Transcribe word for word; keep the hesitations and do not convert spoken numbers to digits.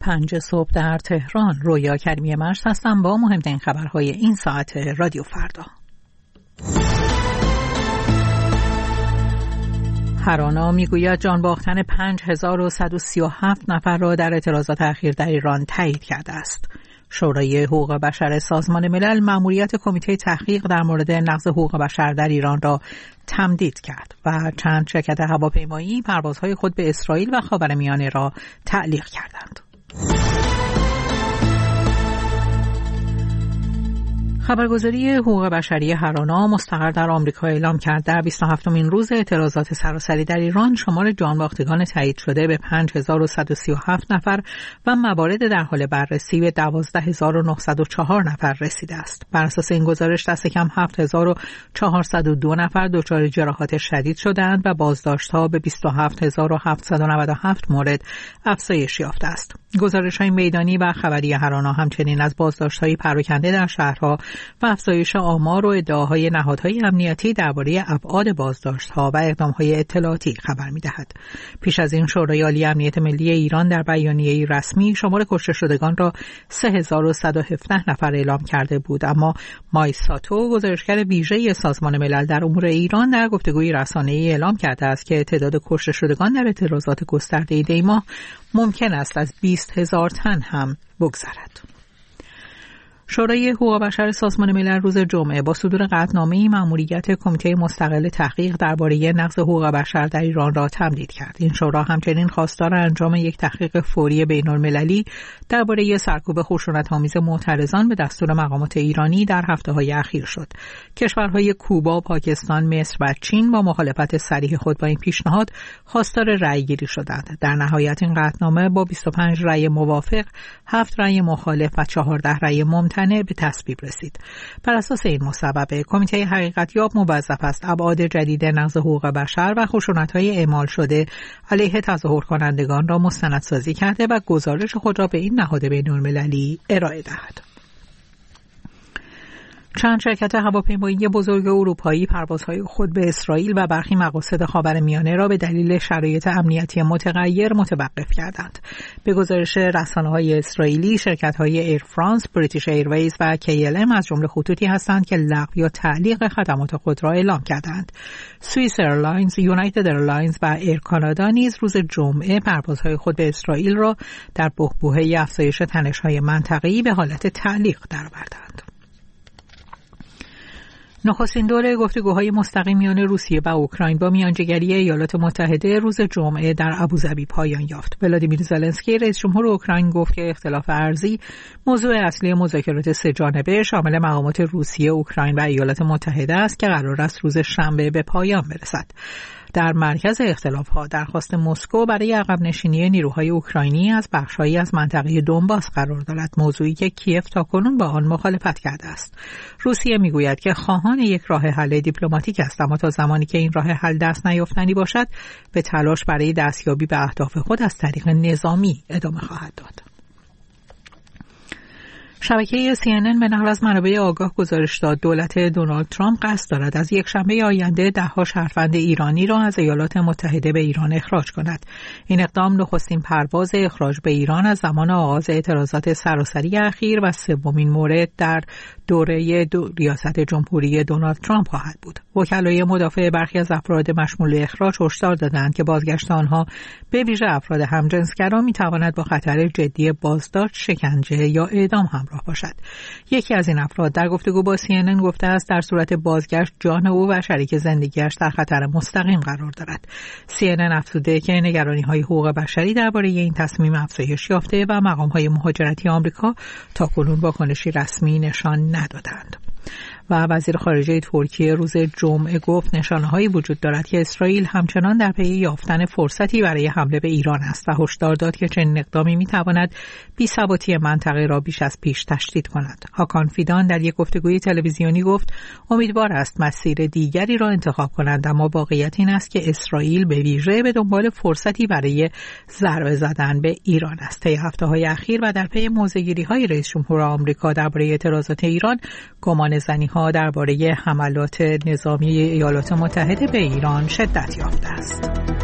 پنج صبح در تهران. رویا کریمی مرز هستم با مهمترین خبرهای این ساعت رادیو فردا. هرانا میگوید جان باختن پنج هزار و صد و سی و هفت نفر را در اعتراضات اخیر در ایران تایید کرده است. شورای حقوق بشر سازمان ملل مأموریت کمیته تحقیق در مورد نقض حقوق بشر در ایران را تمدید کرد و چند شرکت هواپیمایی پروازهای خود به اسرائیل و خاورمیانه را تعلیق کردند. خبرگزاری حقوق بشری هرانا مستقر در آمریکا اعلام کرد در بیست و هفتمین روز اعتراضات سراسری در ایران شمار جانباختگان تایید شده به پنج هزار و صد و سی و هفت نفر و موارد در حال بررسی به دوازده هزار و نهصد و چهار نفر رسیده است. بر اساس این گزارش دست کم هفت هزار و چهارصد و دو نفر دچار جراحات شدید شدند و بازداشت‌ها به بیست و هفت هزار و هفتصد و نود و هفت مورد افزایش یافته است. گزارش‌های میدانی و خبری هرانا همچنین از بازداشت‌های پراکنده در شهرها و افزایش آمار و ادعاهای نهادهای امنیتی درباره ابعاد بازداشت‌ها و اقدام‌های اطلاعاتی خبر می‌دهد. پیش از این شورای عالی امنیت ملی ایران در بیانیه‌ای رسمی شمار کشته شدگان را سه هزار و صد و هفده نفر اعلام کرده بود، اما مایساتو گزارشگر ویژه سازمان ملل در امور ایران در گفتگوی رسانه‌ای اعلام کرده است که تعداد کشته شدگان در اعتراضات گسترده دی ماه ممکن است از بیست هزار تن هم بگذرد. شورای حقوق بشر سازمان ملل روز جمعه با صدور قطعنامه‌ای مأموریت کمیته مستقل تحقیق درباره نقض حقوق بشر در ایران را تمدید کرد. این شورا همچنین خواستار انجام یک تحقیق فوری بین‌المللی درباره سرکوب خشونت‌آمیز معترضان به دستور مقامات ایرانی در هفته‌های اخیر شد. کشورهای کوبا، پاکستان، مصر و چین با مخالفت صریح خود با این پیشنهاد خواستار رأی‌گیری شدند. در نهایت این قطعنامه با بیست و پنج رأی موافق، هفت رأی مخالف و چهارده رأی ممتنع به تصویب رسید. بر اساس این مصوبه کمیته حقیقتیاب موظف است ابعاد جدید نقض حقوق بشر و خشونت‌های اعمال شده علیه تظاهر کنندگان را مستندسازی کرده و گزارش خود را به این نهاد بین‌المللی ارائه دهد. چند شرکت هواپیمایی بزرگ اروپایی پروازهای خود به اسرائیل و برخی مقاصد خاورمیانه را به دلیل شرایط امنیتی متغیر متوقف کردند. به گزارش رسانه‌های اسرائیلی، شرکت‌های ایر فرانس، بریتیش ایرویز و کی ال ام از جمله خطوطی هستند که لغو یا تعلیق خدمات خود را اعلام کردند. سوئیس ایرلاینز، یونایتد ایرلاینز و ایر کانادا نیز روز جمعه پروازهای خود به اسرائیل را در بحبوحه افزایش تنش‌های منطقه‌ای به حالت تعلیق درآوردند. نخستین دور گفتگوهای مستقیم میان روسیه و اوکراین با میانجیگری ایالات متحده روز جمعه در ابوظبی پایان یافت. ولادیمیر زلنسکی رئیس جمهور اوکراین گفت که اختلاف ارزی موضوع اصلی مذاکرات سه جانبه شامل مقامات روسیه، اوکراین و ایالات متحده است که قرار است روز شنبه به پایان برسد. در مرکز اختلاف‌ها درخواست مسکو برای عقب نشینی نیروهای اوکراینی از بخش‌هایی از منطقه دونباس قرار دارد، موضوعی که کیف تاکنون با آن مخالفت کرده است. روسیه میگوید که خواهان یک راه حل دیپلماتیک است، اما تا زمانی که این راه حل دست نیافتنی باشد به تلاش برای دستیابی به اهداف خود از طریق نظامی ادامه خواهد داد. شبکه سی ان ان به نقل از منابع آگاه گزارش داد دولت دونالد ترامپ قصد دارد از یک شنبه آینده ده‌ها شهروند ایرانی را از ایالات متحده به ایران اخراج کند. این اقدام نخستین پرواز اخراج به ایران از زمان آغاز اعتراضات سراسری اخیر و سومین مورد در دوره دو ریاست جمهوری دونالد ترامپ خواهد بود. وکلای مدافع برخی از افراد مشمول اخراج هشدار دادند که بازگشت آنها به ویژه افراد همجنسگرا می‌تواند با خطر جدی بازداشت، شکنجه یا اعدام همراه باشد. یکی از این افراد در گفتگو با سی ان ان گفته است در صورت بازگشت جان او و شریک زندگیش در خطر مستقیم قرار دارد. سی ان ان افزوده که نگرانی‌های حقوق بشری درباره این تصمیم افزایش یافته و مقام‌های مهاجرتی آمریکا تاکنون واکنشی رسمی نشان ندادند. و وزیر خارجه ترکیه روز جمعه گفت نشانه‌هایی وجود دارد که اسرائیل همچنان در پی یافتن فرصتی برای حمله به ایران است و هشدار داد که چنین اقدامی می‌تواند بی‌ثباتی منطقه را بیش از پیش تشدید کند. هاکان فیدان در یک گفتگوی تلویزیونی گفت امیدوار است مسیر دیگری را انتخاب کنند، اما واقعیت این است که اسرائیل به ویژه به دنبال فرصتی برای ضربه زدن به ایران است. طی هفته‌های اخیر و در پی موضع‌گیری‌های رئیس جمهور آمریکا درباره اعتراضات ایران، گمانه‌زنی‌ها درباره حملات نظامی ایالات متحده به ایران شدت یافته است.